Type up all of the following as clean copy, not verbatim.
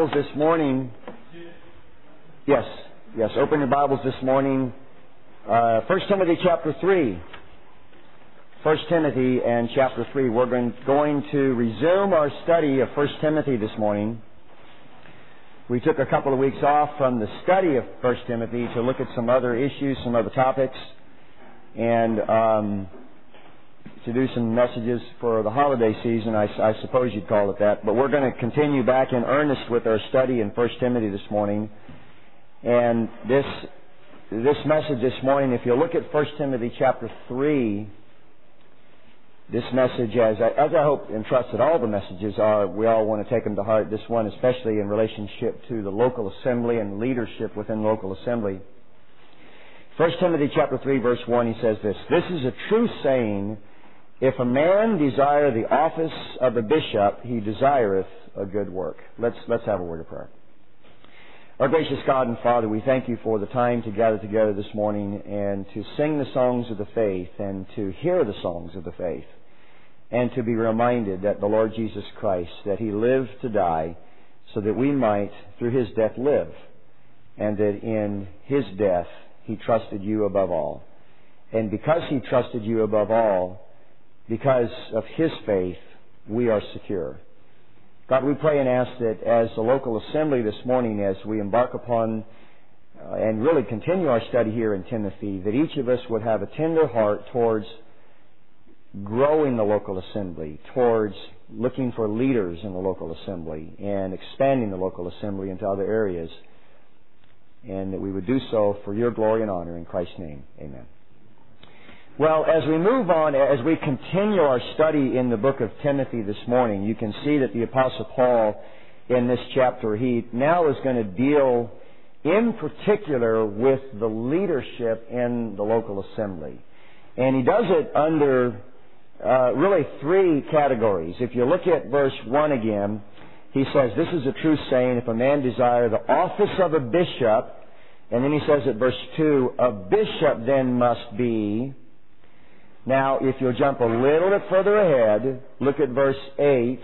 Bibles this morning. Yes. Open your Bibles this morning. 1 Timothy chapter 3. 1 Timothy and chapter 3. We're going to resume our study of 1 Timothy this morning. We took a couple of weeks off from the study of 1 Timothy to look at some other issues, some other topics, and to do some messages for the holiday season, I suppose you'd call it that. But we're going to continue back in earnest with our study in 1 Timothy this morning. And this message this morning, if you look at 1 Timothy chapter 3, this message, as I hope and trust that all the messages are, we all want to take them to heart. This one especially in relationship to the local assembly and leadership within local assembly. 1 Timothy chapter 3, verse 1, he says this: "This is a true saying, if a man desire the office of a bishop, he desireth a good work." Let's have a word of prayer. Our gracious God and Father, we thank you for the time to gather together this morning and to sing the songs of the faith and to hear the songs of the faith and to be reminded that the Lord Jesus Christ, that He lived to die so that we might, through His death, live, and that in His death He trusted you above all. And because He trusted you above all, because of His faith, we are secure. God, we pray and ask that as the local assembly this morning, as we embark upon and really continue our study here in Timothy, that each of us would have a tender heart towards growing the local assembly, towards looking for leaders in the local assembly and expanding the local assembly into other areas, and that we would do so for your glory and honor in Christ's name. Amen. Well, as we move on, as we continue our study in the book of Timothy this morning, you can see that the Apostle Paul in this chapter, he now is going to deal in particular with the leadership in the local assembly. And he does it under really three categories. If you look at verse 1 again, he says, "This is a true saying, if a man desire the office of a bishop," and then he says at verse 2, "A bishop then must be." Now, if you'll jump a little bit further ahead, look at verse 8.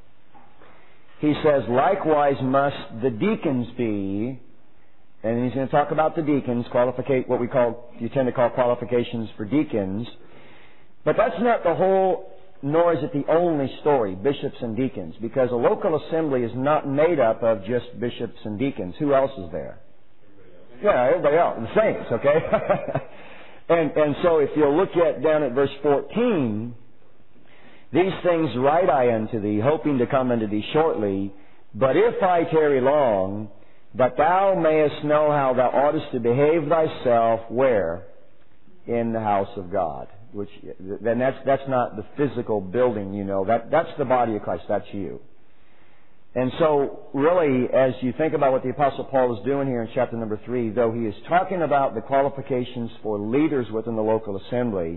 He says, "Likewise must the deacons be," and he's going to talk about the deacons, what you tend to call qualifications for deacons. But that's not the whole, nor is it the only story, bishops and deacons, because a local assembly is not made up of just bishops and deacons. Who else is there? Yeah, everybody else, the saints, okay? And so if you'll look down at verse 14, "These things write I unto thee, hoping to come unto thee shortly. But if I tarry long, that thou mayest know how thou oughtest to behave thyself," where? In the house of God. Which then that's not the physical building, you know. That's the body of Christ. That's you. And so, really, as you think about what the Apostle Paul is doing here in chapter number 3, though he is talking about the qualifications for leaders within the local assembly,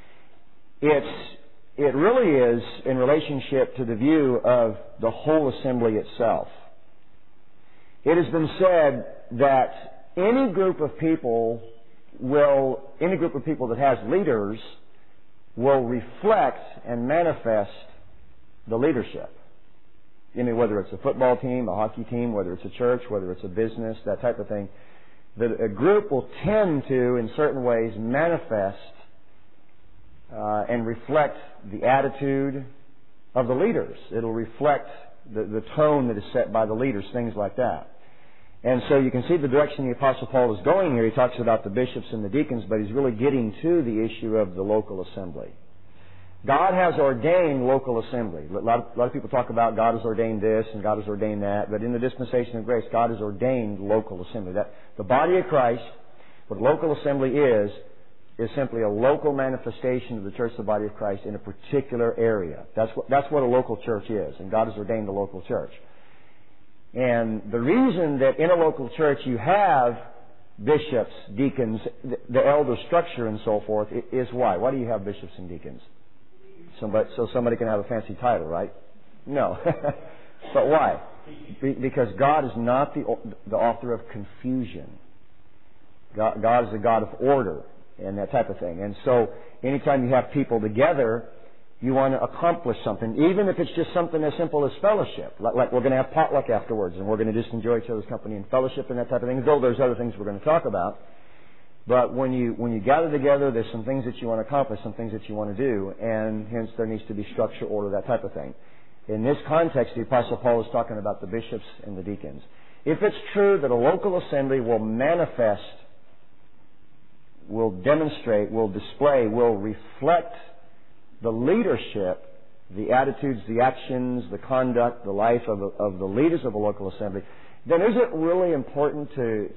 it really is in relationship to the view of the whole assembly itself. It has been said that any group of people that has leaders will reflect and manifest the leadership. I mean, whether it's a football team, a hockey team, whether it's a church, whether it's a business, that type of thing, that a group will tend to, in certain ways, manifest and reflect the attitude of the leaders. It'll reflect the tone that is set by the leaders, things like that. And so you can see the direction the Apostle Paul is going here. He talks about the bishops and the deacons, but he's really getting to the issue of the local assembly. God has ordained local assembly. A lot of people talk about God has ordained this and God has ordained that, but in the dispensation of grace, God has ordained local assembly. That the body of Christ, what local assembly is simply a local manifestation of the church, the body of Christ, in a particular area. That's what a local church is, and God has ordained a local church. And the reason that in a local church you have bishops, deacons, the elder structure and so forth is why? Why do you have bishops and deacons? So somebody can have a fancy title, right? No. But why? Because God is not the author of confusion. God is a God of order and that type of thing. And so anytime you have people together You want to accomplish something, even if it's just something as simple as fellowship. Like we're going to have potluck afterwards, and we're going to just enjoy each other's company and fellowship and that type of thing, though there's other things we're going to talk about. But when you gather together, there's some things that you want to accomplish, some things that you want to do, and hence there needs to be structure, order, that type of thing. In this context, the Apostle Paul is talking about the bishops and the deacons. If it's true that a local assembly will manifest, will demonstrate, will display, will reflect the leadership, the attitudes, the actions, the conduct, the life of the leaders of a local assembly, then is it really important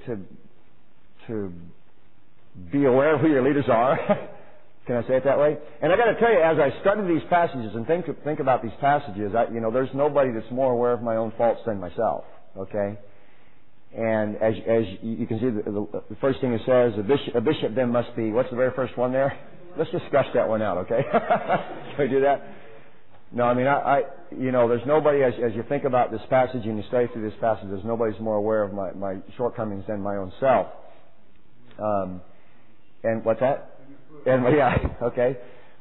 to be aware of who your leaders are? Can I say it that way? And I got to tell you, as I study these passages and think about these passages, there's nobody that's more aware of my own faults than myself. Okay. And as you can see, the first thing it says, a bishop then must be, what's the very first one there? Let's just scratch that one out, okay? Can we do that? No, I mean, there's nobody, as you think about this passage and you study through this passage, there's nobody who's more aware of my shortcomings than my own self. And what's that? And yeah, okay.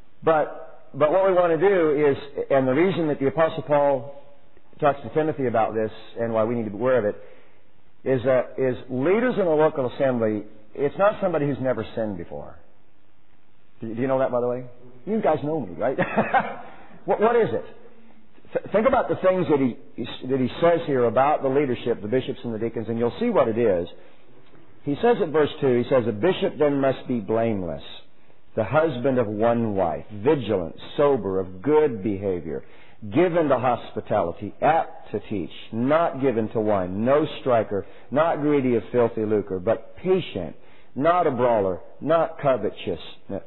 But what we want to do is, and the reason that the Apostle Paul talks to Timothy about this and why we need to be aware of it, is leaders in a local assembly, it's not somebody who's never sinned before. Do you know that, by the way? You guys know me, right? What is it? Think about the things that he says here about the leadership, the bishops and the deacons, and you'll see what it is. He says at verse 2, he says, a bishop then must be blameless, the husband of one wife, vigilant, sober, of good behavior, given to hospitality, apt to teach, not given to wine, no striker, not greedy of filthy lucre, but patient, not a brawler, not covetous,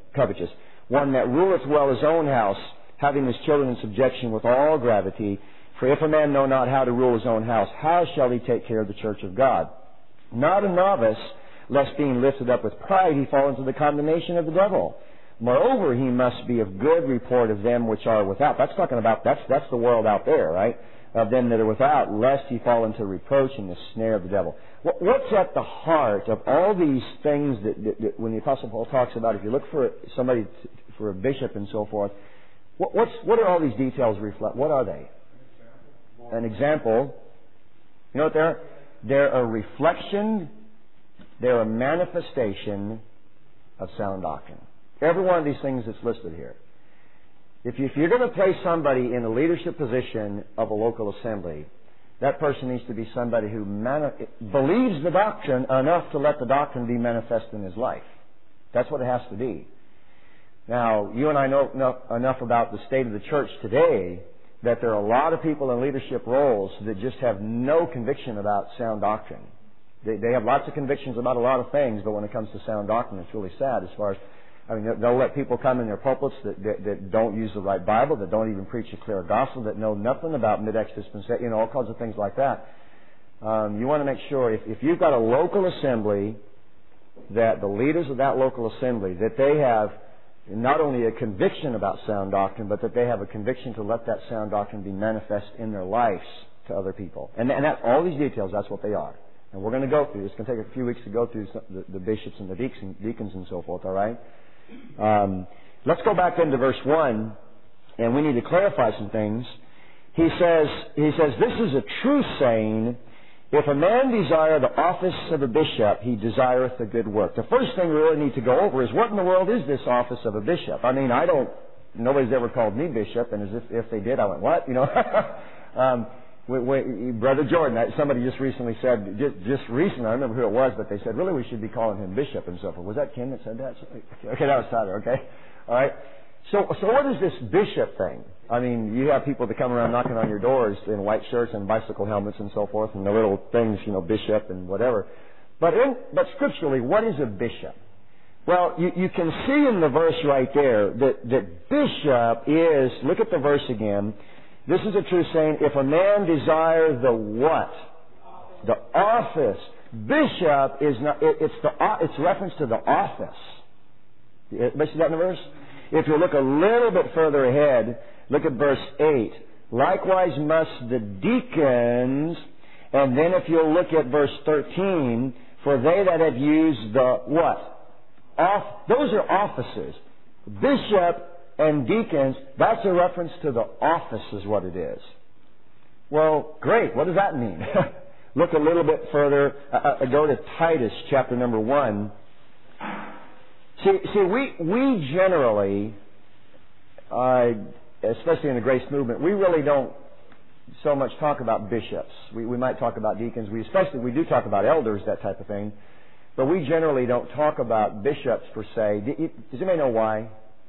one that ruleth well his own house, having his children in subjection with all gravity. For if a man know not how to rule his own house, how shall he take care of the church of God? Not a novice, lest being lifted up with pride he fall into the condemnation of the devil. Moreover, he must be of good report of them which are without. That's talking about, that's the world out there, right? Of them that are without, lest he fall into reproach and the snare of the devil. What's at the heart of all these things that when the Apostle Paul talks about, if you look for somebody, for a bishop and so forth, what do all these details reflect? What are they? An example. You know what they're? They're a reflection, they're a manifestation of sound doctrine. Every one of these things that's listed here. If you're going to place somebody in a leadership position of a local assembly, that person needs to be somebody who believes the doctrine enough to let the doctrine be manifest in his life. That's what it has to be. Now, you and I know enough about the state of the church today that there are a lot of people in leadership roles that just have no conviction about sound doctrine. They have lots of convictions about a lot of things, but when it comes to sound doctrine, it's really sad as far as, they'll let people come in their pulpits that don't use the right Bible, that don't even preach a clear gospel, that know nothing about mid-ex dispensation, all kinds of things like that. You want to make sure, if you've got a local assembly, that the leaders of that local assembly, that they have not only a conviction about sound doctrine, but that they have a conviction to let that sound doctrine be manifest in their lives to other people. And that, all these details, that's what they are. And we're going to go through. It's going to take a few weeks to go through the bishops and the deacons and so forth, all right? Let's go back into verse 1, and we need to clarify some things. He says, this is a true saying, if a man desire the office of a bishop, he desireth a good work. The first thing we really need to go over is, what in the world is this office of a bishop? Nobody's ever called me bishop, and as if they did, I went, what? Brother Jordan, somebody just recently said, just recently, I don't remember who it was, but they said, really, we should be calling him bishop and so forth. Was that Ken that said that? Okay, that was Tyler, okay. All right. So what is this bishop thing? You have people that come around knocking on your doors in white shirts and bicycle helmets and so forth, and the little things, bishop and whatever. But scripturally, what is a bishop? Well, you can see in the verse right there that bishop is, look at the verse again. This is a true saying, if a man desire the what? The office. Bishop is not, it's reference to the office. You see that in the verse? If you look a little bit further ahead, look at verse 8. Likewise must the deacons, and then if you'll look at verse 13, for they that have used the what? Those are offices. Bishop and deacons, that's a reference to the office is what it is. Well, great. What does that mean? Look a little bit further. Go to Titus chapter number 1. See, we generally, especially in the grace movement, we really don't so much talk about bishops. We might talk about deacons. We do talk about elders, that type of thing. But we generally don't talk about bishops per se. Does anybody know why?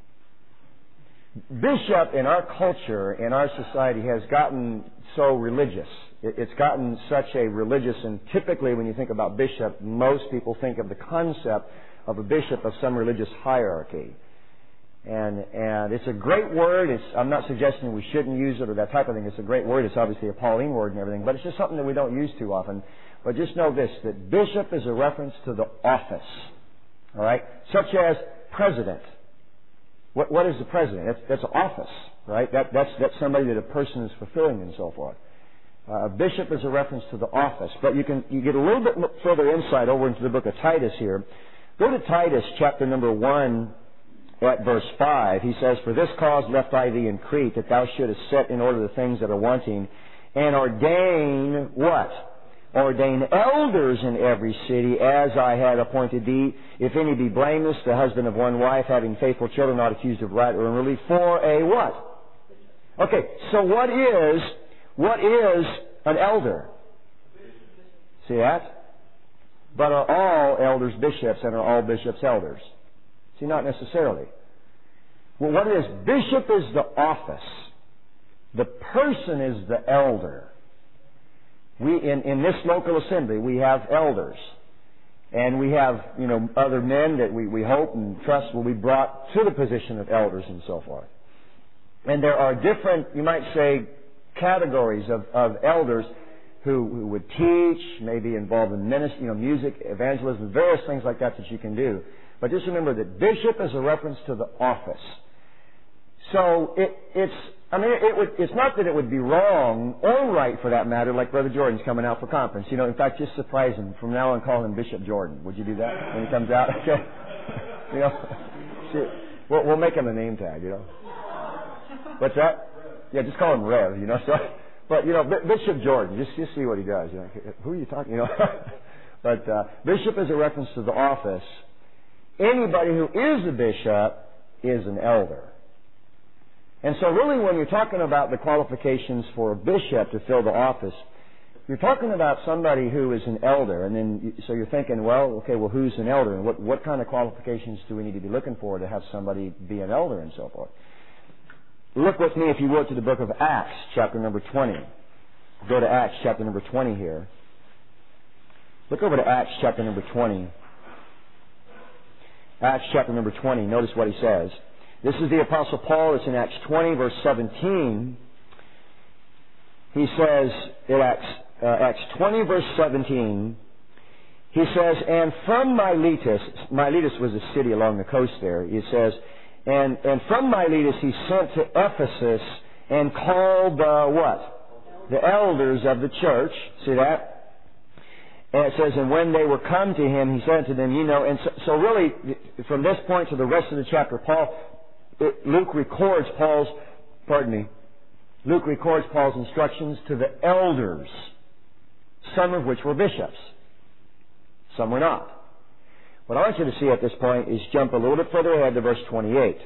Bishop in our culture, in our society, has gotten so religious. It's gotten such a religious, and typically when you think about bishop, most people think of the concept of a bishop of some religious hierarchy. And it's a great word. I'm not suggesting we shouldn't use it or that type of thing. It's a great word. It's obviously a Pauline word and everything, but it's just something that we don't use too often. But just know this, that bishop is a reference to the office. All right? Such as president. What is the president? That's an office, right? That's somebody that a person is fulfilling and so forth. A bishop is a reference to the office. But you get a little bit further insight over into the book of Titus here. Go to Titus chapter number 1 at verse 5. He says, "For this cause left I thee in Crete, that thou shouldest set in order the things that are wanting, and ordain" what? "Ordain elders in every city, as I had appointed thee. If any be blameless, the husband of one wife, having faithful children, not accused of right or unruly, for a" what? Okay, so what is an elder? See that? But are all elders bishops, and are all bishops elders? See, not necessarily. Well, what it is, bishop is the office. The person is the elder. In this local assembly, we have elders. And we have, other men that we hope and trust will be brought to the position of elders and so forth. And there are different, you might say, categories of elders who would teach, maybe involved in ministry, music, evangelism, various things like that you can do. But just remember that bishop is a reference to the office. So it's not that it would be wrong or right for that matter, like Brother Jordan's coming out for conference. In fact, just surprise him. From now on, call him Bishop Jordan. Would you do that when he comes out? Okay. We'll make him a name tag, What's that? Yeah, just call him Rev, But, Bishop Jordan, just see what he does. Who are you talking, But bishop is a reference to the office. Anybody who is a bishop is an elder. And so really when you're talking about the qualifications for a bishop to fill the office, you're talking about somebody who is an elder. And then, so you're thinking, who's an elder? And what kind of qualifications do we need to be looking for to have somebody be an elder and so forth? Look with me, if you will, to the book of Acts, chapter number 20. Go to Acts, chapter number 20 here. Look over to Acts, chapter number 20. Acts, chapter number 20. Notice what he says. This is the Apostle Paul. It's in Acts 20, verse 17. He says, in Acts 20, verse 17, he says, "And from Miletus was a city along the coast there," he says, And from Miletus he sent to Ephesus and called what? The elders of the church. See that? And it says, "And when they were come to him, he said to them, And so really, from this point to the rest of the chapter, Luke records Paul's instructions to the elders, some of which were bishops. Some were not. What I want you to see at this point is jump a little bit further ahead to verse 28.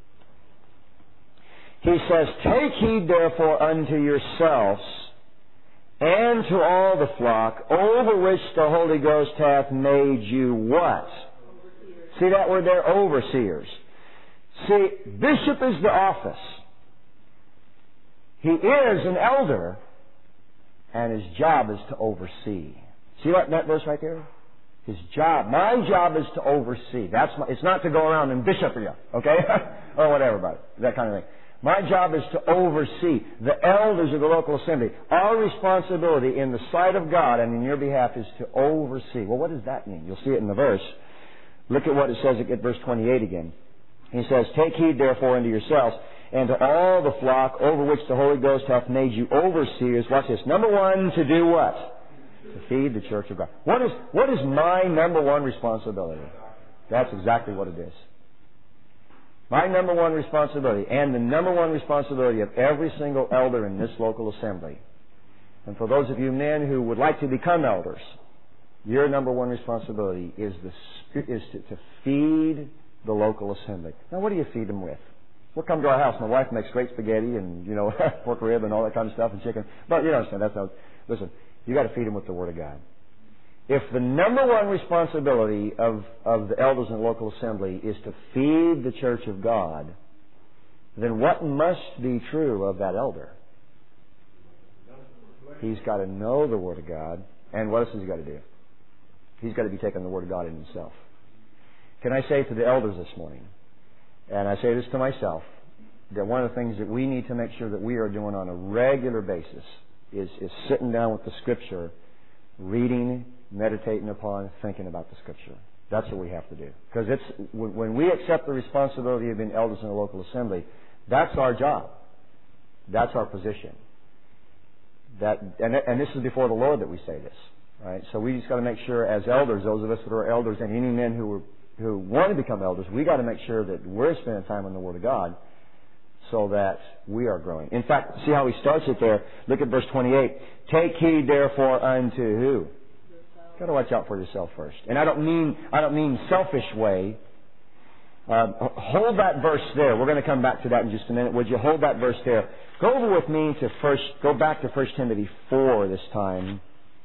He says, "Take heed therefore unto yourselves and to all the flock over which the Holy Ghost hath made you" what? Overseers. See that word there? Overseers. See, bishop is the office. He is an elder, and his job is to oversee. See that verse right there? His job. My job is to oversee. It's not to go around and bishop you, okay? Or whatever about it. That kind of thing. My job is to oversee. The elders of the local assembly. Our responsibility in the sight of God and in your behalf is to oversee. Well, what does that mean? You'll see it in the verse. Look at what it says at verse 28 again. He says, "Take heed therefore unto yourselves and to all the flock over which the Holy Ghost hath made you overseers." Watch this. Number one, to do what? To feed the church of God. What is my number one responsibility? That's exactly what it is. My number one responsibility, and the number one responsibility of every single elder in this local assembly, and for those of you men who would like to become elders, your number one responsibility is to feed the local assembly. Now, what do you feed them with? We'll come to our house. My wife makes great spaghetti and, pork rib and all that kind of stuff and chicken. But you understand, listen, you got to feed them with the Word of God. If the number one responsibility of the elders in the local assembly is to feed the church of God, then what must be true of that elder? He's got to know the Word of God. And what else has he got to do? He's got to be taking the Word of God in himself. Can I say to the elders this morning, and I say this to myself, that one of the things that we need to make sure that we are doing on a regular basis is sitting down with the Scripture, reading, meditating upon, thinking about the Scripture. That's what we have to do. Because when we accept the responsibility of being elders in a local assembly, that's our job. That's our position. And this is before the Lord that we say this. Right? So we just got to make sure as elders, those of us that are elders, and any men who want to become elders, we got to make sure that we're spending time on the Word of God so that we are growing. In fact, see how he starts it there. Look at verse 28. Take heed therefore unto who? Got to watch out for yourself first. And I don't mean selfish way. Hold that verse there. We're going to come back to that in just a minute. Would you hold that verse there? Go over with me go back to 1 Timothy 4 this time.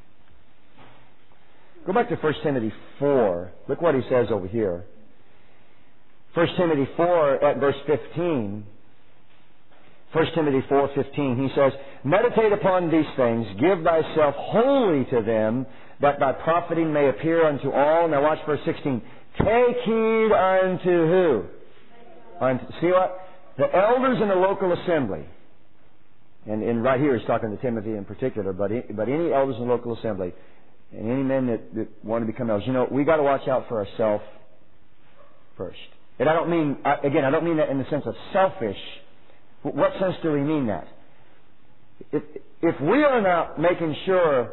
Go back to 1 Timothy 4. Look what he says over here. 1 Timothy 4 at verse 15. 1 Timothy 4:15, he says, meditate upon these things, give thyself wholly to them, that thy profiting may appear unto all. Now watch verse 16. Take heed unto who? See what? The elders in the local assembly. And right here he's talking to Timothy in particular, but any elders in the local assembly, and any men that want to become elders, we got to watch out for ourselves first. And I don't mean that in the sense of selfish. What sense do we mean that? If we are not making sure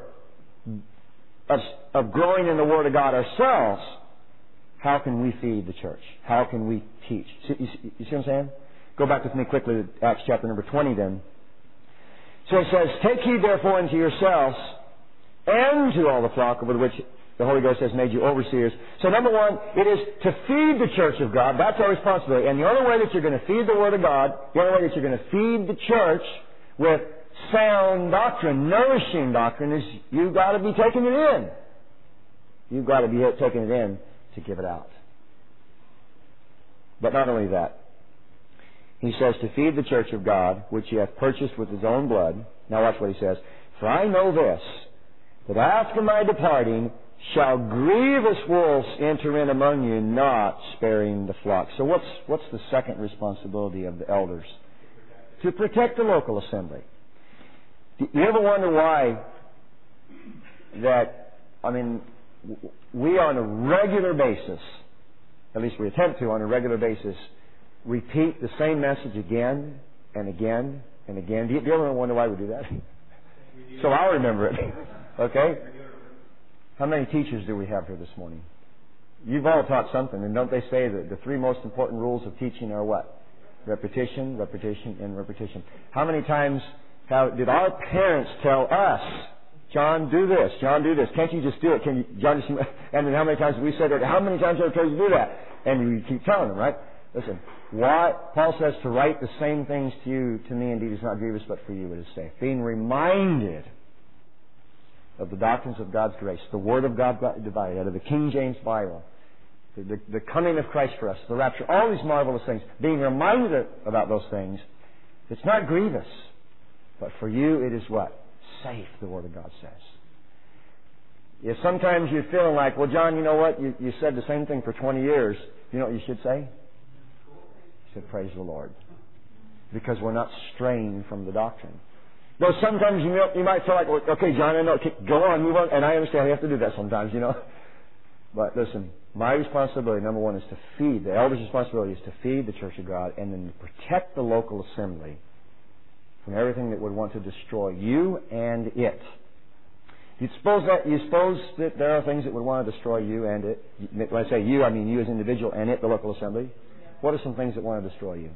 of growing in the Word of God ourselves, how can we feed the church? How can we teach? You see what I'm saying? Go back with me quickly to Acts chapter number 20 then. So it says, take heed therefore unto yourselves and to all the flock over which the Holy Ghost has made you overseers. So number one, it is to feed the church of God. That's our responsibility. And the only way that you're going to feed the Word of God, the only way that you're going to feed the church with sound doctrine, nourishing doctrine, is you've got to be taking it in. You've got to be taking it in to give it out. But not only that, he says to feed the church of God, which he hath purchased with his own blood. Now watch what he says. For I know this, that after my departing shall grievous wolves enter in among you, not sparing the flock. So what's the second responsibility of the elders? To protect the local assembly. Do you ever wonder why we on a regular basis, at least we attempt to on a regular basis, repeat the same message again and again and again? Do you ever wonder why we do that? So I'll remember it. Okay? How many teachers do we have here this morning? You've all taught something, and don't they say that the three most important rules of teaching are what? Repetition, repetition, and repetition. How many times did our parents tell us, John, do this, John, do this. Can't you just do it? Can you, John, just... And then how many times have we said, how many times have I told you to do that? And we keep telling them, right? Listen, Paul says to write the same things to you, to me indeed is not grievous, but for you it is safe. Being reminded of the doctrines of God's grace, the Word of God divided, out of the King James Bible, the coming of Christ for us, the rapture, all these marvelous things, being reminded about those things, it's not grievous, but for you it is what? Safe, the Word of God says. If sometimes you're feeling like, well, John, you know what? You said the same thing for 20 years. You know what you should say? You should praise the Lord. Because we're not straying from the doctrine. Though sometimes you might feel like, well, okay, John, I know, go on, move on, and I understand we have to do that sometimes, But listen, my responsibility, number one, is to feed. The elder's responsibility is to feed the church of God and then to protect the local assembly from everything that would want to destroy you and it. You suppose that there are things that would want to destroy you and it. When I say you, I mean you as an individual and it, the local assembly. What are some things that want to destroy you?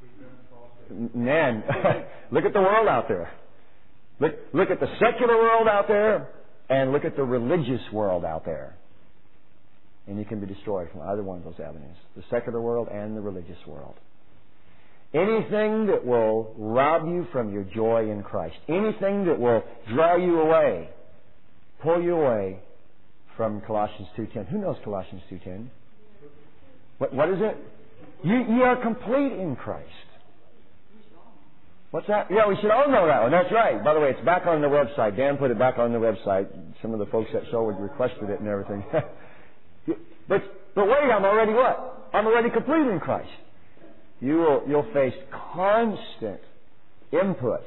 Man, look at the world out there. Look at the secular world out there, and look at the religious world out there. And you can be destroyed from either one of those avenues, the secular world and the religious world. Anything that will rob you from your joy in Christ, anything that will draw you away, pull you away from Colossians 2:10. Who knows Colossians 2:10? What is it? You are complete in Christ. What's that? Yeah, we should all know that one. That's right. By the way, it's back on the website. Dan put it back on the website. Some of the folks at Sherwood requested it and everything. But wait, I'm already what? I'm already complete in Christ. You'll face constant input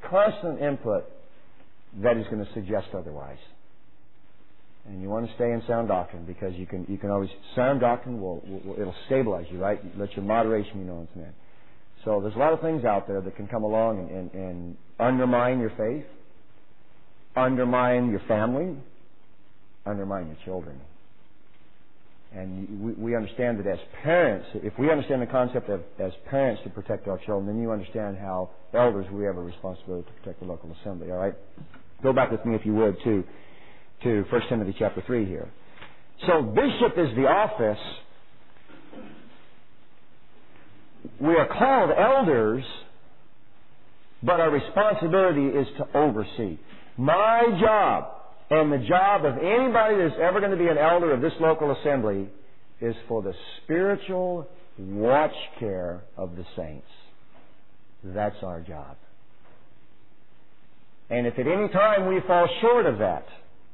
that is going to suggest otherwise. And you want to stay in sound doctrine because you can always, sound doctrine it'll stabilize you, right? Let your moderation be known to men. So there's a lot of things out there that can come along and undermine your faith, undermine your family, undermine your children. And we understand that as parents, if we understand the concept of as parents to protect our children, then you understand how elders, we have a responsibility to protect the local assembly, all right? Go back with me, if you would, to 1 Timothy chapter 3 here. So bishop is the office. We are called elders, but our responsibility is to oversee. My job and the job of anybody that's ever going to be an elder of this local assembly is for the spiritual watch care of the saints. That's our job. And if at any time we fall short of that,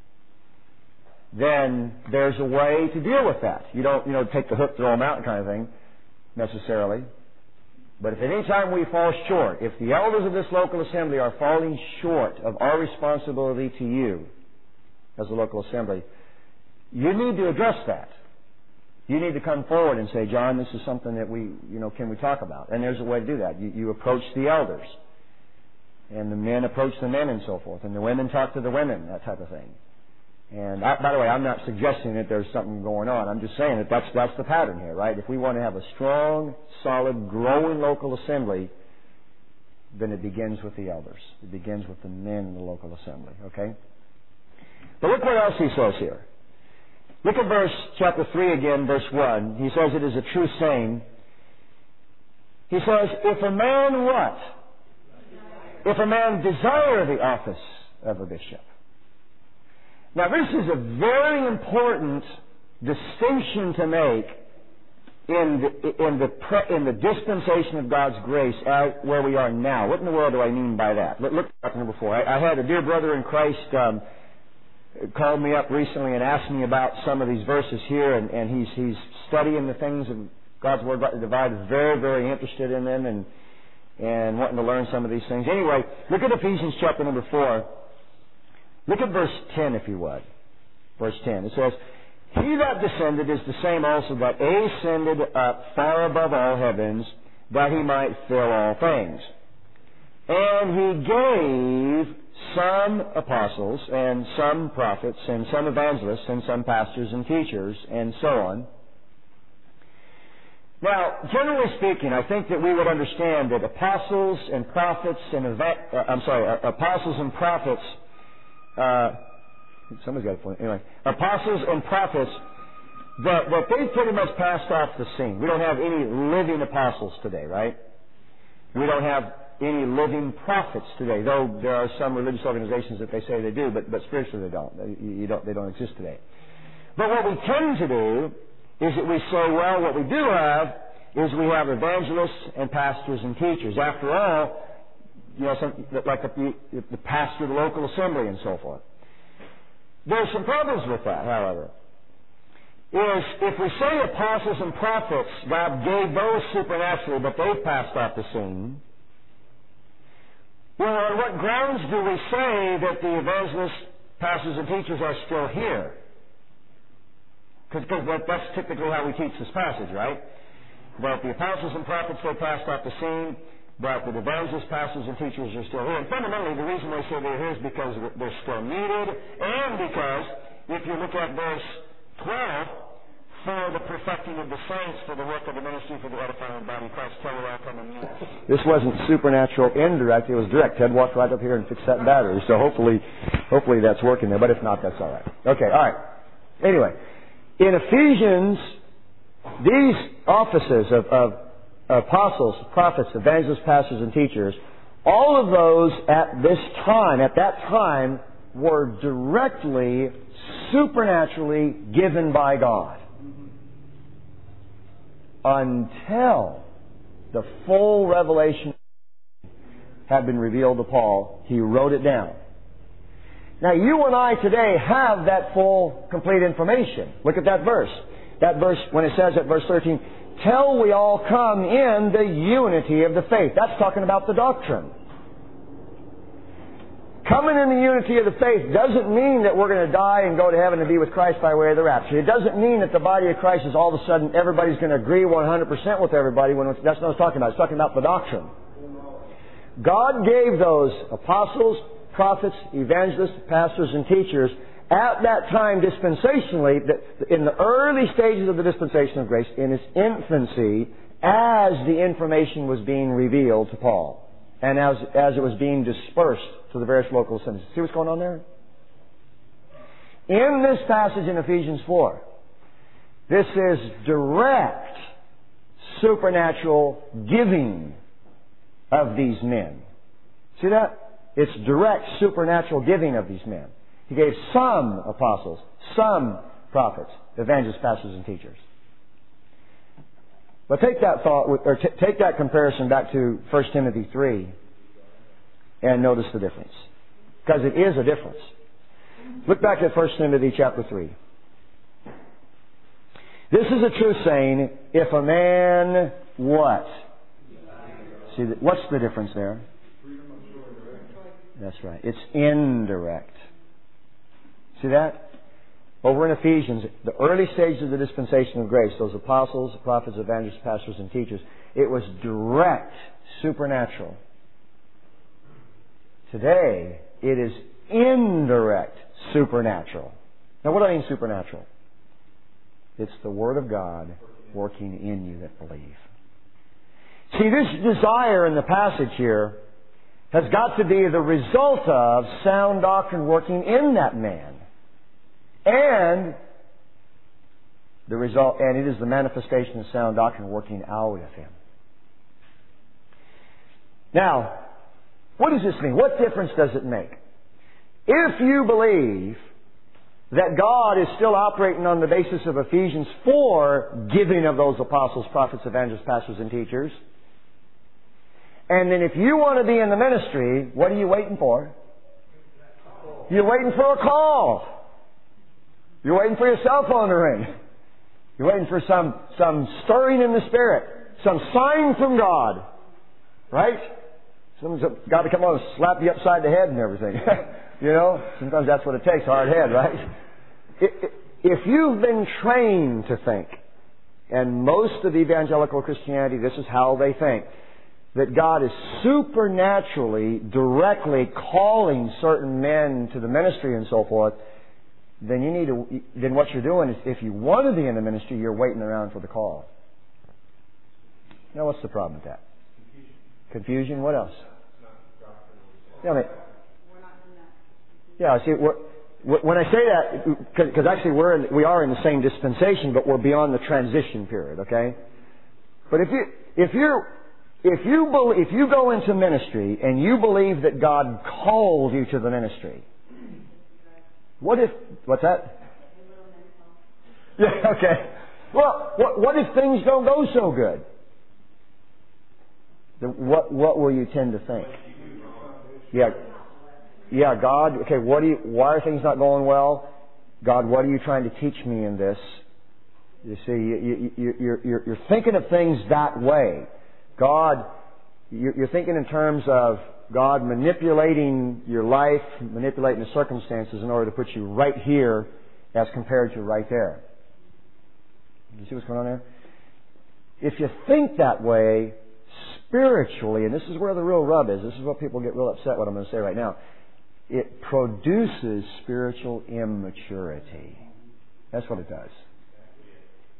then there's a way to deal with that. You don't, take the hook, throw them out kind of thing, necessarily. But if at any time we fall short, if the elders of this local assembly are falling short of our responsibility to you as a local assembly, you need to address that. You need to come forward and say, John, this is something that can we talk about? And there's a way to do that. You approach the elders. And the men approach the men and so forth. And the women talk to the women, that type of thing. And by the way, I'm not suggesting that there's something going on. I'm just saying that that's the pattern here, right? If we want to have a strong, solid, growing local assembly, then it begins with the elders. It begins with the men in the local assembly, okay? But look what else he says here. Look at chapter 3 again, verse 1. He says it is a true saying. He says, if a man what? If a man desire the office of a bishop. Now, this is a very important distinction to make in the dispensation of God's grace where we are now. What in the world do I mean by that? Look at number 4. I had a dear brother in Christ called me up recently and asked me about some of these verses here, and he's studying the things of God's Word rightly divided, very, very interested in them and wanting to learn some of these things. Anyway, look at Ephesians chapter number 4. Look at verse 10, if you would. Verse 10. It says, he that descended is the same also that ascended up far above all heavens, that he might fill all things. And he gave some apostles, and some prophets, and some evangelists, and some pastors and teachers, and so on. Now, generally speaking, I think that we would understand that apostles and prophets somebody's got a point. Anyway, apostles and prophets, that they've pretty much passed off the scene. We don't have any living apostles today, right? We don't have any living prophets today, though there are some religious organizations that they say they do, but spiritually they don't. They don't exist today. But what we tend to do is that we say, well, what we do have is we have evangelists and pastors and teachers. After all, like the pastor of the local assembly and so forth. There's some problems with that, however. If we say apostles and prophets, God gave those supernaturally, but they've passed off the scene, well, on what grounds do we say that the evangelists, pastors, and teachers are still here? Because that's typically how we teach this passage, right? But the apostles and prophets, they passed off the scene, but the evangelists, pastors, and teachers are still here. And fundamentally, the reason we say they're here is because they're still needed, and because, if you look at verse 12, for the perfecting of the saints, for the work of the ministry, for the edifying of the body of Christ, till we all come in unity. This wasn't supernatural indirect, it was direct. Ted walked right up here and fixed that battery, so hopefully that's working there, but if not, that's all right. Okay, all right. Anyway, in Ephesians, these offices of apostles, prophets, evangelists, pastors, and teachers, all of those at that time, were directly, supernaturally given by God. Until the full revelation had been revealed to Paul, he wrote it down. Now, you and I today have that full, complete information. Look at that verse. That verse, when it says at verse 13, till we all come in the unity of the faith. That's talking about the doctrine. Coming in the unity of the faith doesn't mean that we're going to die and go to heaven and be with Christ by way of the rapture. It doesn't mean that the body of Christ is all of a sudden everybody's going to agree 100% with everybody. That's not what it's talking about. It's talking about the doctrine. God gave those apostles, prophets, evangelists, pastors, and teachers at that time dispensationally, in the early stages of the dispensation of grace, in its infancy, as the information was being revealed to Paul and as it was being dispersed to the various local assemblies. See what's going on there? In this passage in Ephesians 4, this is direct supernatural giving of these men. See that? It's direct supernatural giving of these men. He gave some apostles, some prophets, evangelists, pastors, and teachers. But take that thought, or take that comparison back to 1 Timothy 3 and notice the difference. Because it is a difference. Look back at 1 Timothy chapter 3. This is a true saying, if a man what? See, what's the difference there? That's right. It's indirect. See that? Over in Ephesians, the early stages of the dispensation of grace, those apostles, prophets, evangelists, pastors, and teachers, it was direct, supernatural. Today, it is indirect, supernatural. Now, what do I mean supernatural? It's the Word of God working in you that believe. See, this desire in the passage here has got to be the result of sound doctrine working in that man. And it is the manifestation of sound doctrine working out of him. Now, what does this mean? What difference does it make? If you believe that God is still operating on the basis of Ephesians 4, giving of those apostles, prophets, evangelists, pastors, and teachers, and then if you want to be in the ministry, what are you waiting for? You're waiting for a call. You're waiting for your cell phone to ring. You're waiting for some stirring in the Spirit, some sign from God. Right? Someone's got to come on and slap you upside the head and everything. You know? Sometimes that's what it takes, hard head, right? If you've been trained to think, and most of evangelical Christianity, this is how they think, that God is supernaturally, directly calling certain men to the ministry and so forth, then what you're doing is, if you want to be in the ministry, you're waiting around for the call. Now, what's the problem with that? Confusion. What else? See, when I say that, because actually we are in the same dispensation, but we're beyond the transition period. Okay. But if you go into ministry and you believe that God called you to the ministry, what's that? Yeah, okay. Well, what if things don't go so good? What will you tend to think? Yeah, God, okay, why are things not going well? God, what are you trying to teach me in this? You see, you're thinking of things that way. God, you're thinking in terms of God manipulating your life, manipulating the circumstances in order to put you right here as compared to right there. You see what's going on there? If you think that way, spiritually, and this is where the real rub is, this is what people get real upset what I'm going to say right now, it produces spiritual immaturity. That's what it does.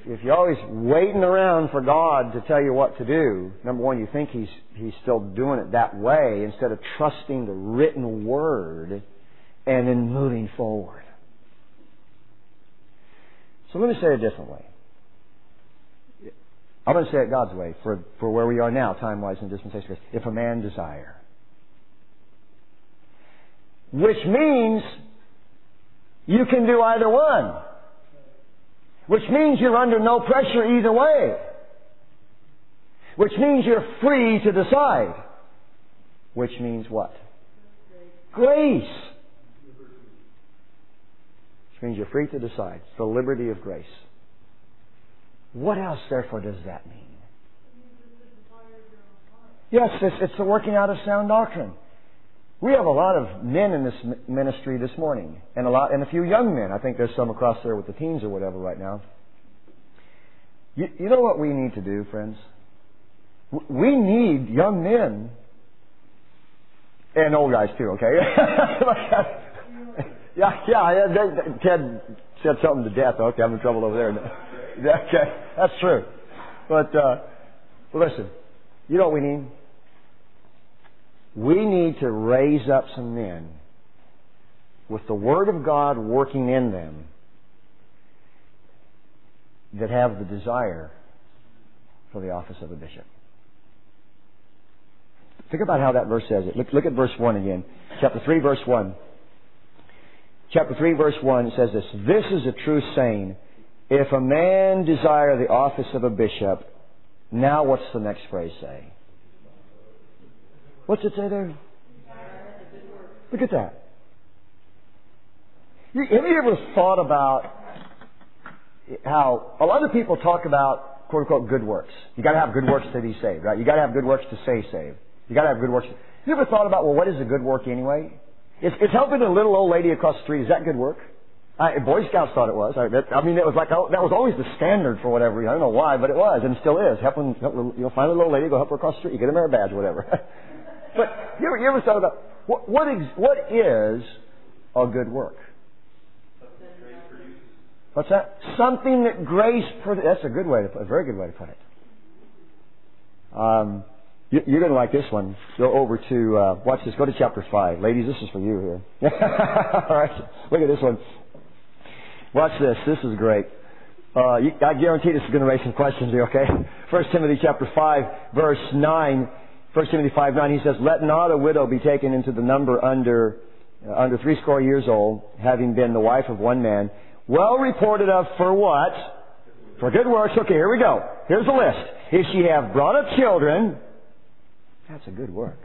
if you're always waiting around for God to tell you what to do, number one, you think He's still doing it that way instead of trusting the written Word and then moving forward. So let me say it a different way. I'm going to say it God's way for where we are now, time-wise and dispensation. If a man desire. Which means you can do either one. Which means you're under no pressure either way. Which means you're free to decide. Which means what? Grace. Which means you're free to decide. It's the liberty of grace. What else, therefore, does that mean? Yes, it's the working out of sound doctrine. We have a lot of men in this ministry this morning, and a few young men. I think there's some across there with the teens or whatever right now. You know what we need to do, friends? We need young men and old guys too. Okay? yeah. Ted said something to death. Okay, I'm in trouble over there. Okay, that's true. But listen, you know what we need? We need to raise up some men with the Word of God working in them that have the desire for the office of a bishop. Think about how that verse says it. Look at verse 1 again. Chapter 3, verse 1. Chapter 3, verse 1 says this. This is a true saying. If a man desire the office of a bishop, now what's the next phrase say? What's it say there? Look at that. Have you ever thought about how a lot of people talk about, quote unquote, good works? You got to have good works to be saved, right? You got to have good works to stay saved. You got to have good works. You ever thought about, well, what is a good work anyway? It's helping a little old lady across the street. Is that good work? Boy Scouts thought it was. I mean, it was like that was always the standard for whatever reason. I don't know why, but it was, and still is. Helping, find a little lady, go help her across the street. You get a merit badge, whatever. But you ever thought about what is a good work? What's that? Something that grace produces. That's a good way a very good way to put it. You're going to like this one. Go over to watch this. Go to chapter 5, ladies. This is for you here. All right, look at this one. Watch this. This is great. I guarantee this is going to raise some questions here. Okay, 1 Timothy chapter 5, verse 9. 1 Timothy 5:9, he says, "Let not a widow be taken into the number under 80 years old, having been the wife of one man, well reported of for what? For good works." Okay, here we go. Here's the list. If she have brought up children, that's a good work.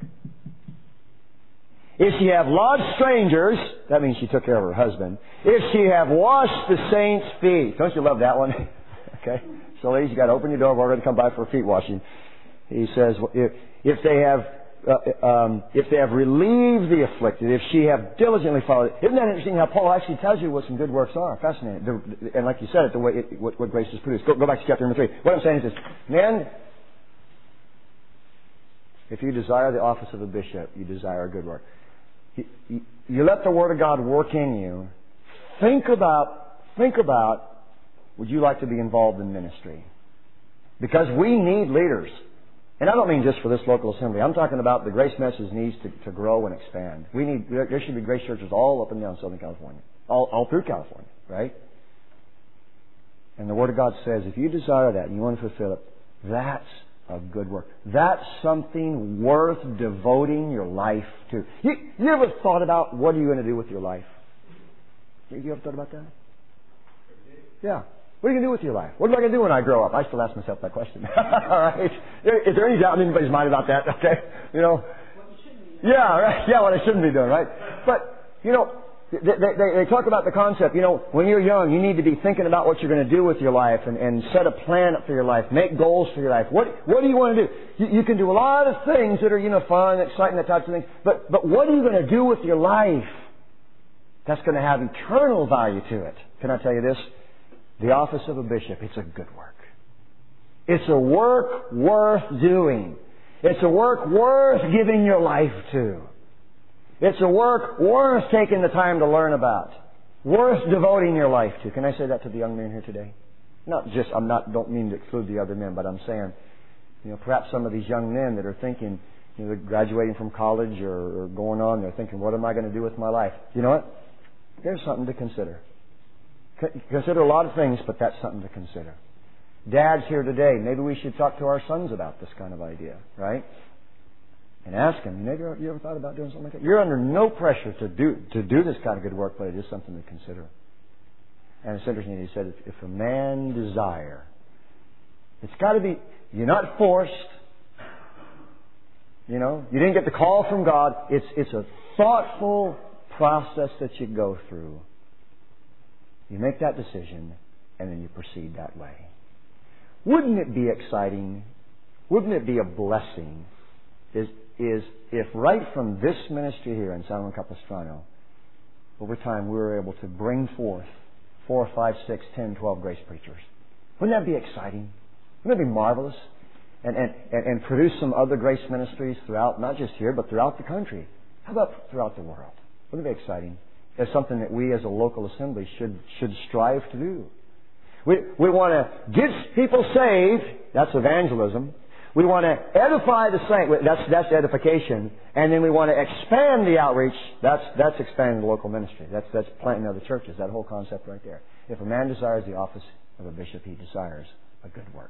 If she have lodged strangers, that means she took care of her husband. If she have washed the saints' feet, don't you love that one? Okay, so ladies, you got to open your door. We're going to come by for feet washing. He says, if they have relieved the afflicted, if she have diligently followed. Isn't that interesting how Paul actually tells you what some good works are? Fascinating. And like you said, the way what grace has produced. Go back to chapter number 3. What I'm saying is this. Men, if you desire the office of a bishop, you desire a good work. You let the Word of God work in you. Think about, would you like to be involved in ministry? Because we need leaders. And I don't mean just for this local assembly. I'm talking about the grace message needs to grow and expand. There should be grace churches all up and down Southern California. All through California, right? And the Word of God says, if you desire that and you want to fulfill it, that's a good work. That's something worth devoting your life to. You ever thought about what are you going to do with your life? You ever thought about that? Yeah. What are you going to do with your life? What am I going to do when I grow up? I still ask myself that question. All right. Is there any doubt in anybody's mind about that? Okay. Yeah, right. Yeah, what I shouldn't be doing, right? But, they talk about the concept, when you're young, you need to be thinking about what you're going to do with your life and set a plan up for your life, make goals for your life. What do you want to do? You can do a lot of things that are, fun, exciting, that types of things. But what are you going to do with your life that's going to have eternal value to it? Can I tell you this? The office of a bishop, it's a good work. It's a work worth doing. It's a work worth giving your life to. It's a work worth taking the time to learn about. Worth devoting your life to. Can I say that to the young men here today? don't mean to exclude the other men, but I'm saying, perhaps some of these young men that are thinking, they're graduating from college or going on, they're thinking, what am I going to do with my life? You know what? There's something to consider. Consider a lot of things, but that's something to consider. Dads here today, maybe we should talk to our sons about this kind of idea, right? And ask them, you ever thought about doing something like that? You're under no pressure to do this kind of good work, but it is something to consider. And it's interesting, he said, if a man desire, it's got to be, you're not forced. You didn't get the call from God. It's a thoughtful process that you go through. You make that decision, and then you proceed that way. Wouldn't it be exciting? Wouldn't it be a blessing? Is if right from this ministry here in San Juan Capistrano, over time we were able to bring forth 4, 5, 6, 10, 12 grace preachers. Wouldn't that be exciting? Wouldn't that be marvelous? And produce some other grace ministries throughout, not just here, but throughout the country. How about throughout the world? Wouldn't it be exciting? It's something that we as a local assembly should strive to do. We want to get people saved. That's evangelism. We want to edify the saint. That's edification. And then we want to expand the outreach. That's expanding the local ministry. That's planting other churches. That whole concept right there. If a man desires the office of a bishop, he desires a good work.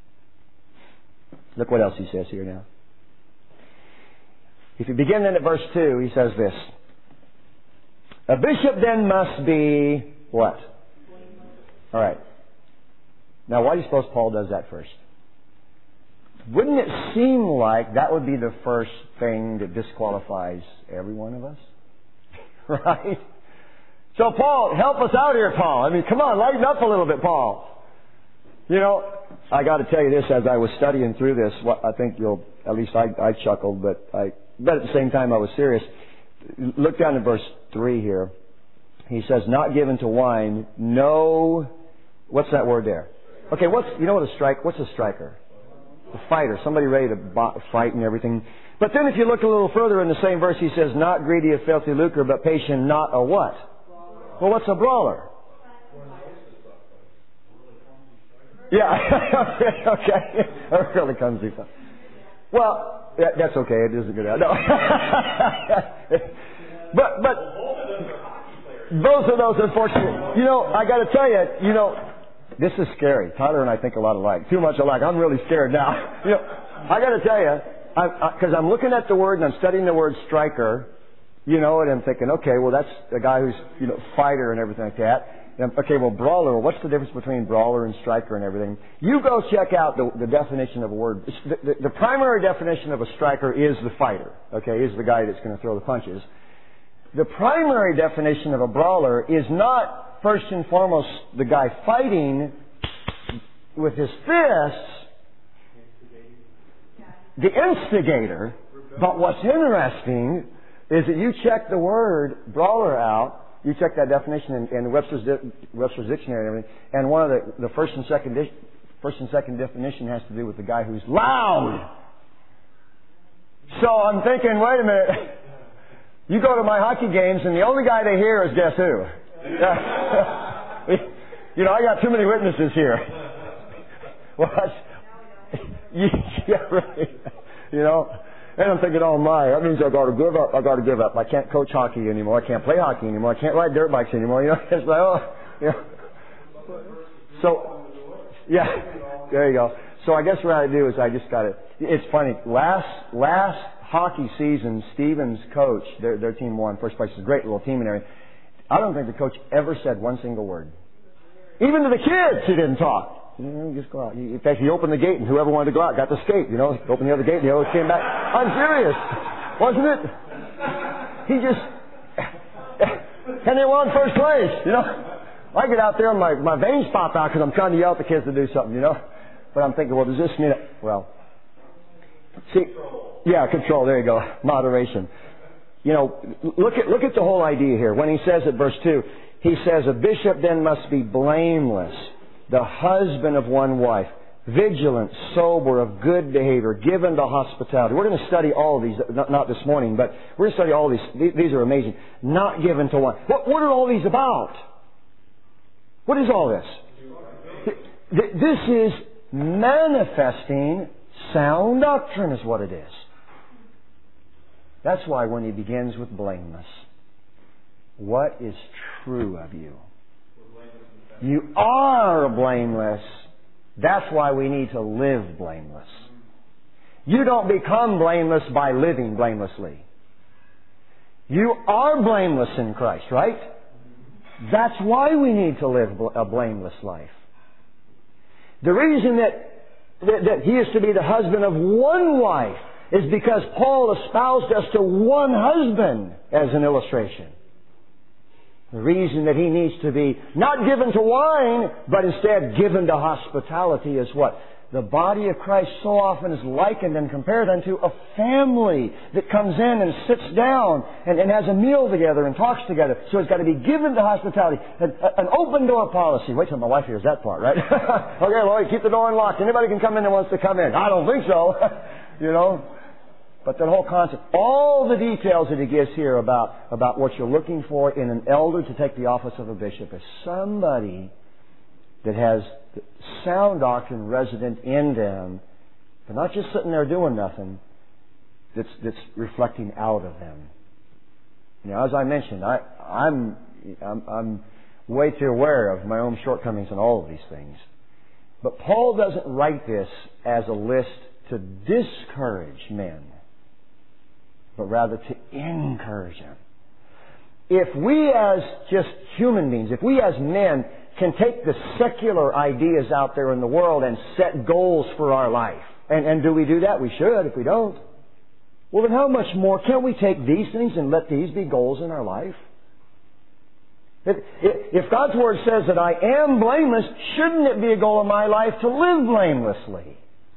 Look what else he says here now. If you begin then at verse 2, he says this. A bishop then must be what? All right. Now, why do you suppose Paul does that first? Wouldn't it seem like that would be the first thing that disqualifies every one of us? Right? So, Paul, help us out here, Paul. I mean, come on, lighten up a little bit, Paul. I got to tell you this, as I was studying through this, I think at least I chuckled, but at the same time I was serious. Look down at verse 3 here. He says, not given to wine, no, what's that word there? Okay, what's a striker? A fighter, somebody ready to fight and everything. But then if you look a little further in the same verse, he says, not greedy of filthy lucre, but patient, not a what? Well, what's a brawler? Yeah, okay. A really clumsy stuff. Well, that's okay. It isn't good. No. But both of those, unfortunately. I got to tell you, this is scary. Tyler and I think a lot alike. Too much alike. I'm really scared now. I got to tell you, because I'm looking at the word and I'm studying the word striker, and I'm thinking, okay, well, that's a guy who's, fighter and everything like that. Okay, well, brawler, what's the difference between brawler and striker and everything? You go check out the definition of a word. The primary definition of a striker is the fighter, okay, is the guy that's going to throw the punches. The primary definition of a brawler is not, first and foremost, the guy fighting with his fists, the instigator. But what's interesting is that you check the word brawler out, you check that definition in Webster's dictionary and everything, and one of the first and second definition has to do with the guy who's loud. So I'm thinking, wait a minute. You go to my hockey games, and the only guy they hear is guess who? I got too many witnesses here. Yeah, right. And I'm thinking, oh my, that means I got to give up. I can't coach hockey anymore. I can't play hockey anymore. I can't ride dirt bikes anymore. It's like, So, yeah, there you go. So I guess what I do is I just got to. It's funny. Last hockey season, Stevens' coach, their team won first place. It's a great little team and everything. I don't think the coach ever said one single word. Even to the kids, he didn't talk. Just go out. In fact, he opened the gate, and whoever wanted to go out got to skate. Opened the other gate, and the others came back. I'm serious, wasn't it? He just, and they won first place. I get out there and my veins pop out because I'm trying to yell at the kids to do something. But I'm thinking, well, does this mean it? Well, see, yeah, control. There you go, moderation. Look at the whole idea here. When he says at verse 2, he says, a bishop then must be blameless, the husband of one wife, vigilant, sober, of good behavior, given to hospitality. We're going to study all of these, not this morning, but we're going to study all of these. These are amazing. Not given to one. What are all these about? What is all this? This is manifesting sound doctrine is what it is. That's why when he begins with blameless, what is true of you? You are blameless. That's why we need to live blameless. You don't become blameless by living blamelessly. You are blameless in Christ, right? That's why we need to live a blameless life. The reason that he is to be the husband of one wife is because Paul espoused us to one husband as an illustration. The reason that he needs to be not given to wine, but instead given to hospitality is what? The body of Christ so often is likened and compared unto a family that comes in and sits down and has a meal together and talks together. So it's got to be given to hospitality. An open door policy. Wait till my wife hears that part, right? Okay, Lord, keep the door unlocked. Anybody can come in that wants to come in. I don't think so. You know? But that whole concept, all the details that he gives here about what you're looking for in an elder to take the office of a bishop is somebody that has sound doctrine resident in them, but not just sitting there doing nothing, that's reflecting out of them. You know, as I mentioned, I'm way too aware of my own shortcomings in all of these things. But Paul doesn't write this as a list to discourage men, but rather to encourage them. If we as just human beings, if we as men can take the secular ideas out there in the world and set goals for our life, and do we do that? We should. If we don't, well, then how much more can we take these things and let these be goals in our life? If God's Word says that I am blameless, shouldn't it be a goal of my life to live blamelessly?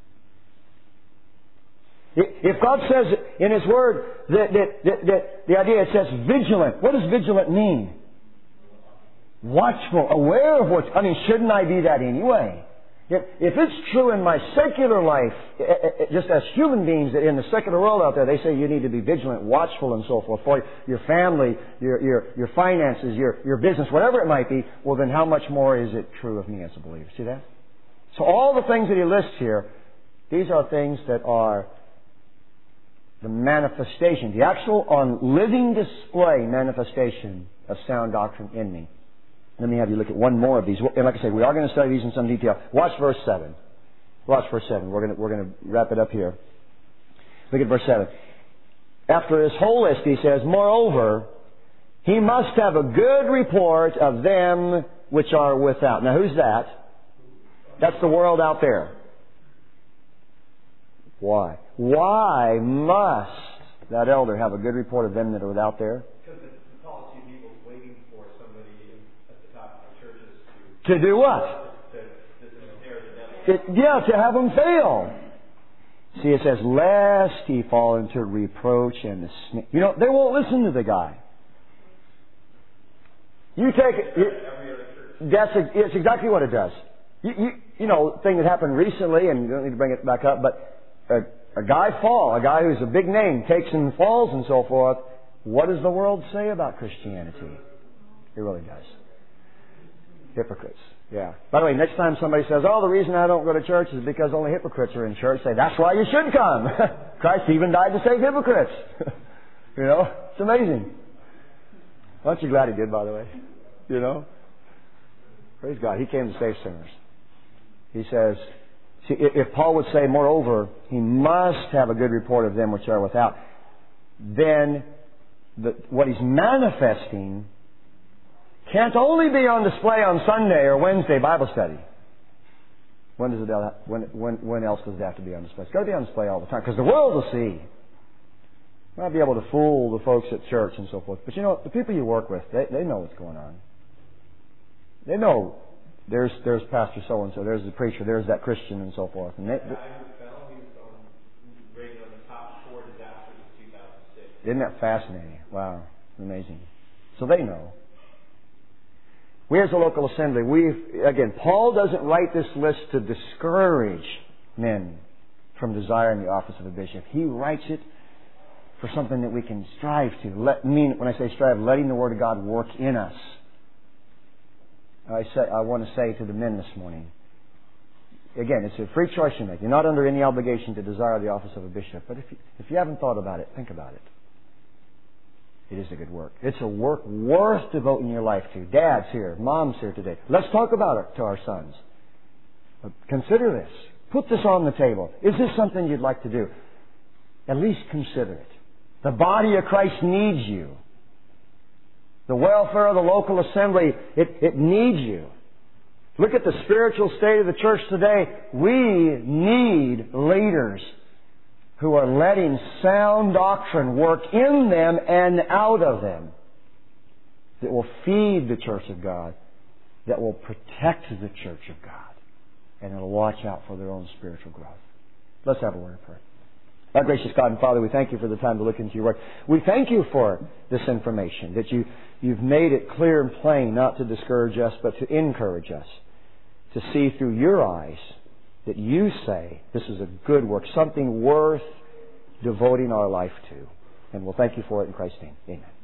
If God says in His Word that the idea, it says vigilant. What does vigilant mean? Watchful, aware of what's... I mean, shouldn't I be that anyway? If it's true in my secular life, just as human beings, that in the secular world out there, they say you need to be vigilant, watchful, and so forth for your family, your finances, your business, whatever it might be, well, then how much more is it true of me as a believer? See that? So all the things that he lists here, these are things that are the manifestation, the actual on living display manifestation of sound doctrine in me. Let me have you look at one more of these. And like I say, we are going to study these in some detail. Watch verse 7. Watch verse 7. We're going to wrap it up here. Look at verse 7. After this whole list, he says, moreover, he must have a good report of them which are without. Now, who's that? That's the world out there. Why? Why must that elder have a good report of them that are without there? To do what? To have them fail. See, it says, lest he fall into reproach and the snare. You know, they won't listen to the guy. You take it. It's exactly what it does. You know, thing that happened recently, and you don't need to bring it back up, but a guy who's a big name, takes and falls and so forth. What does the world say about Christianity? It really does. Hypocrites. Yeah. By the way, next time somebody says, the reason I don't go to church is because only hypocrites are in church, say, that's why you should come. Christ even died to save hypocrites. You know? It's amazing. Aren't you glad he did, by the way? You know? Praise God. He came to save sinners. He says, see, if Paul would say, moreover, he must have a good report of them which are without, then what he's manifesting can't only be on display on Sunday or Wednesday Bible study. When else does it have to be on display? It's got to be on display all the time, because the world will see. You might be able to fool the folks at church and so forth. But you know, the people you work with, they know what's going on. They know there's Pastor so-and-so, there's the preacher, there's that Christian and so forth. And isn't that fascinating? Wow. Amazing. So they know. We as a local assembly, Paul doesn't write this list to discourage men from desiring the office of a bishop. He writes it for something that we can strive to. When I say strive, letting the Word of God work in us. I want to say to the men this morning, Again, it's a free choice you make. You're not under any obligation to desire the office of a bishop. But if you haven't thought about it, think about it. It is a good work. It's a work worth devoting your life to. Dad's here. Mom's here today. Let's talk about it to our sons. But consider this. Put this on the table. Is this something you'd like to do? At least consider it. The body of Christ needs you. The welfare of the local assembly, it needs you. Look at the spiritual state of the church today. We need leaders who are letting sound doctrine work in them and out of them, that will feed the church of God, that will protect the church of God, and will watch out for their own spiritual growth. Let's have a word of prayer. Our gracious God and Father, we thank you for the time to look into your Word. We thank you for this information, that you've made it clear and plain, not to discourage us, but to encourage us, to see through your eyes that you say this is a good work, something worth devoting our life to. And we'll thank you for it in Christ's name. Amen.